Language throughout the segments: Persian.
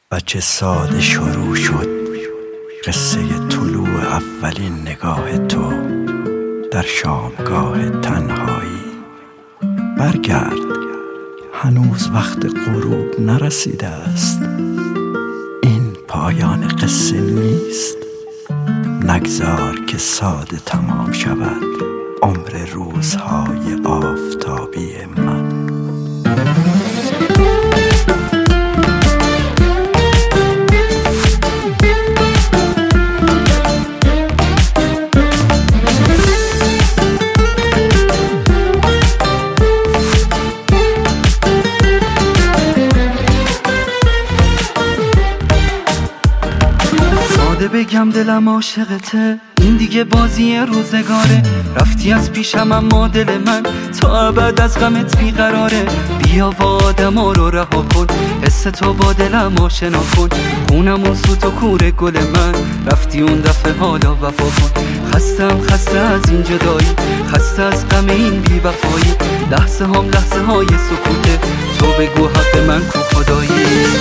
و چه ساده شروع شد قصه طلوع اولین نگاه تو در شامگاه تنهایی. برگرد، هنوز وقت غروب نرسیده است. این پایان قصه نیست. نگذار که ساده تمام شود عمر روزهای آفتابی من. بگم دلم عاشقته، این دیگه بازی روزگاره. رفتی از پیشم اما دل من تا ابد از غمت بیقراره. بیا و آدما رو رها کن، حس تو با دلم آشنا کن. خونمون سوت و کوره گل من، رفتی اون دفعه حالا وفا کن. خسته از این جدایی، خسته از غم این بی وفایی. لحظه های سکوته، تو بگو حق من کو خدایی.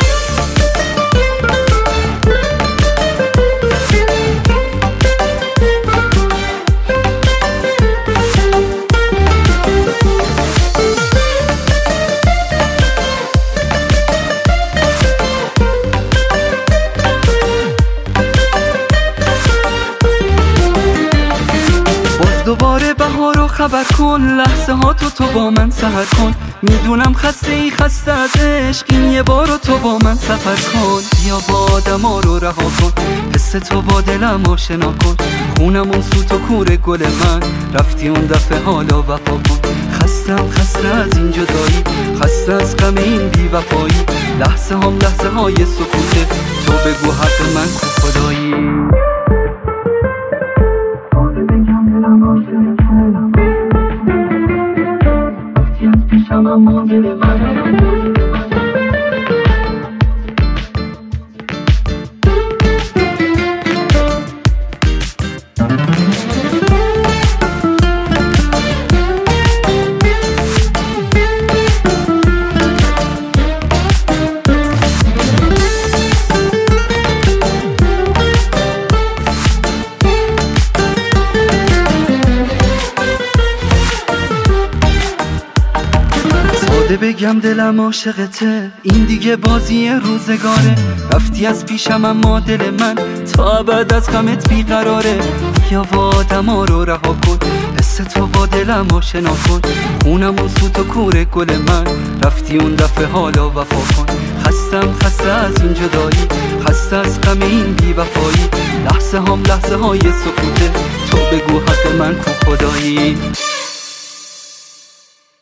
دوباره بهارو خبر کن، لحظه ها تو با من سحر کن. میدونم خسته از عشق، این یه بارو تو با من سفر کن. بیا با آدما رو رها کن، حس تو با دلم آشنا کن. خونمون سوت و کوره گل من، رفتی اون دفعه حالا وفا کن. خسته از این جدایی، خسته از غم این بی وفایی. لحظه های سکوته، تو بگو حق من کو خدایی. بگم دلم عاشقته، این دیگه بازی روزگاره. رفتی از پیشم اما دل من تا ابد از غمت بیقراره. بیا و آدما رو رها کن، حس تو با دلم آشنا کن. خونمون سوت و کوره گل من، رفتی اون دفعه حالا وفا کن. خسته از این جدایی، خسته از غم این بی وفایی. لحظه های سکوته، تو بگو حق من کو خدایی.